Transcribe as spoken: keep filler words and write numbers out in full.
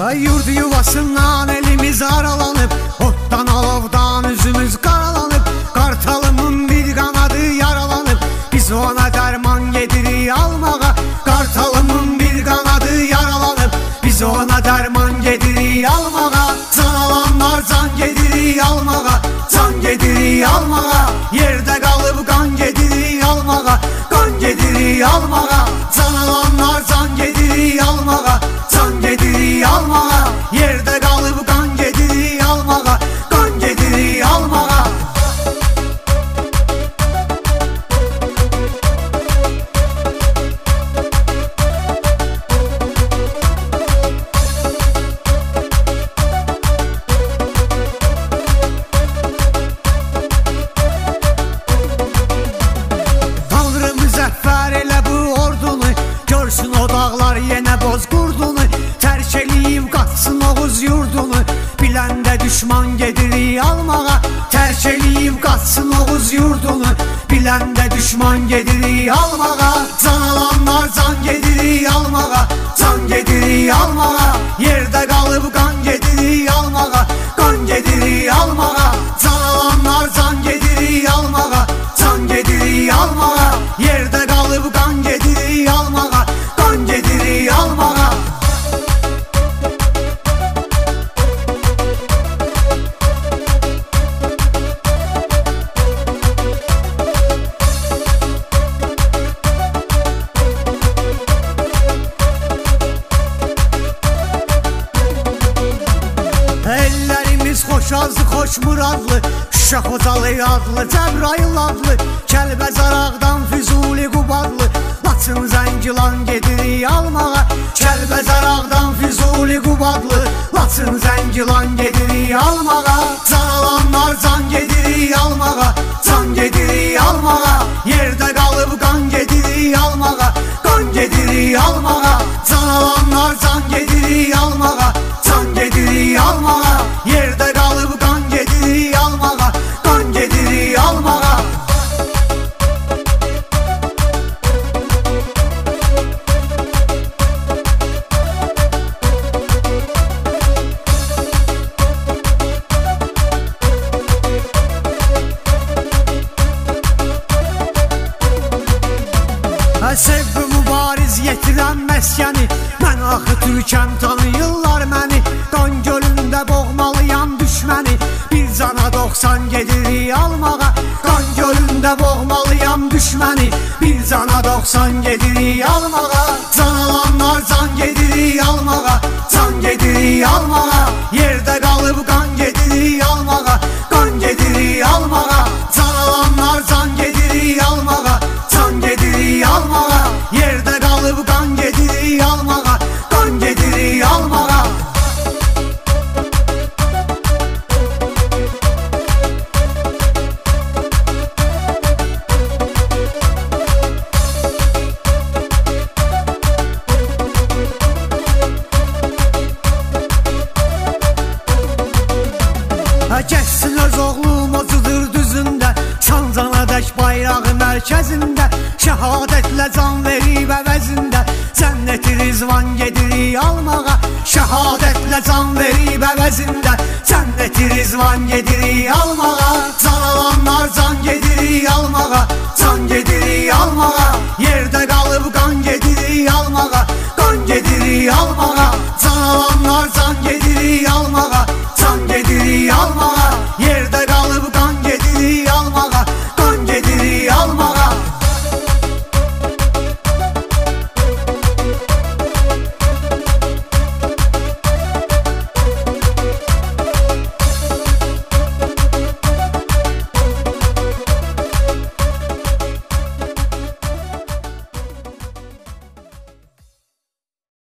Yurdu yuvasından elimiz aralanıp, ottan alovdan üzümüz karalanıp, kartalımın bir kanadı yaralanıp, biz ona derman gedirik almağa. Kartalımın bir kanadı yaralanıp, biz ona derman gedirik almağa. Can alanlar can gedirik almağa, can gedirik almağa. Yerde kalıp kan gedirik almağa, kan gedirik almağa. Can alanlar can gedirik almağa, can gedirik almağa. Yerde kalıp kan gedirik almağa, kan gedirik almağa. Tanrı müzəffər elə bu ordunu, görsün o dağlar yenə boz qurdunu. Tərk eləyib qaçsın Oğuz yurdunu, biləndə düşman gedirik almağa. Tərk eləyib qaçsın Oğuz yurdunu, biləndə düşman gedirik almağa. Can alanlar can gedirik almağa, can gedirik almağa. Yerdə qalıb qan gedirik almağa, qan gedirik almağa. Can alanlar can gedirik almağa, can gedirik almağa. Yerdə qalıb qan gedirik almağa, qan gedirik almağa. Ellərimiz xoş azlı, xoş muradlı, Şuşa Xocalı adlı, Cəbrayıl adlı, Kəlbəzar Ağdam, Füzuli Qubadlı, Laçın Zəngilan gedirik almağa. Kəlbəzar Ağdam, Füzuli Qubadlı, Laçın Zəngilan gedirik almağa. Can alanlar can gedirik almağa, can gedirik almağa. Yerdə qalıb qan gedirik almağa, qan gedirik almağa. Can alanlar can gedirik almağa, can gedirik almağa. Yerdə qalıb qan gedirik almağa, qan gedirik almağa. Sevgi mübariz yetirən məskəni, mən axı türkəm tanıyırlar məni. Qan gölündə boğmalıyam düşməni, bir cana doxsan gedirik almağa. Qan gölündə boğmalıyam düşməni, bir cana doxsan gedirik almağa. Can alanlar can gedirik almağa, can gedirik almağa. Yerdə qalıb qan gedirik almağa, qan gedirik almağa. Can alanlar can gedirik almağa, can gedirik almağa. Yerdə qalıb qan gedirik almağa, qan gedirik almağa. Geçsin öz oğlum o cıdır düzündə, Sancanadək bayrağı mərkəzində, şəhadətlə can verib əvəzində, cənnəti rizvan gedirik almağa. Şəhadətlə can verib əvəzində, cənnəti rizvan gedirik almağa. Can alanlar can gedirik almağa, can gedirik